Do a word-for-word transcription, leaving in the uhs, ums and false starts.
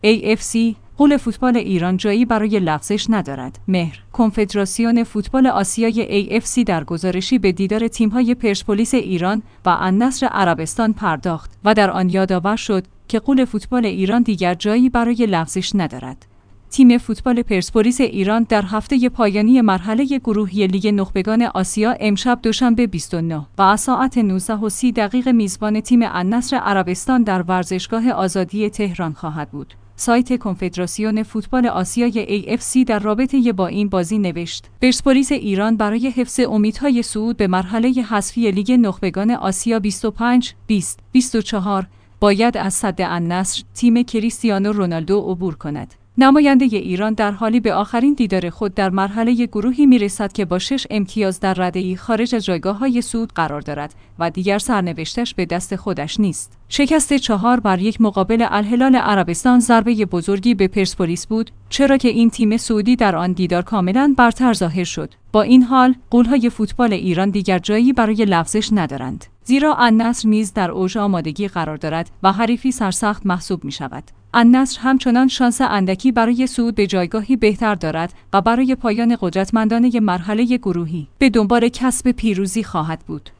ای اف سی غول فوتبال ایران جایی برای لغزش ندارد. مهر کنفدراسیون فوتبال آسیای ای اف سی در گزارشی به دیدار تیم‌های پرسپولیس ایران و النصر عربستان پرداخت و در آن یادآور شد که غول فوتبال ایران دیگر جایی برای لغزش ندارد. تیم فوتبال پرسپولیس ایران در هفته پایانی مرحله گروهی لیگ نخبگان آسیا امشب دوشنبه بیست و نه و ساعت نوزده و سی دقیقه میزبان تیم النصر عربستان در ورزشگاه آزادی تهران خواهد بود. سایت کنفدراسیون فوتبال آسیای ای اف سی در رابطه با این بازی نوشت: پرسپولیس ایران برای حفظ امیدهای صعود به مرحله حذفی لیگ نخبگان آسیا بیست و پنج بیست بیست و چهار باید از سد النصر تیم کریستیانو رونالدو عبور کند. نماینده ایران در حالی به آخرین دیدار خود در مرحله گروهی میرسد که با شش امتیاز در رده‌ای خارج از جایگاه‌های صعود قرار دارد و دیگر سرنوشتش به دست خودش نیست. شکست چهار بر یک مقابل الهلال عربستان ضربه بزرگی به پرسپولیس بود، چرا که این تیم سعودی در آن دیدار کاملاً برتر ظاهر شد. با این حال، غول‌های فوتبال ایران دیگر جایی برای لغزش ندارند، زیرا النصر نیز در اوج آمادگی قرار دارد و حریفی سرسخت محسوب می‌شود. النصر همچنان شانس اندکی برای صعود به جایگاهی بهتر دارد و برای پایان قدرتمندانه مرحله گروهی به دنبال کسب پیروزی خواهد بود.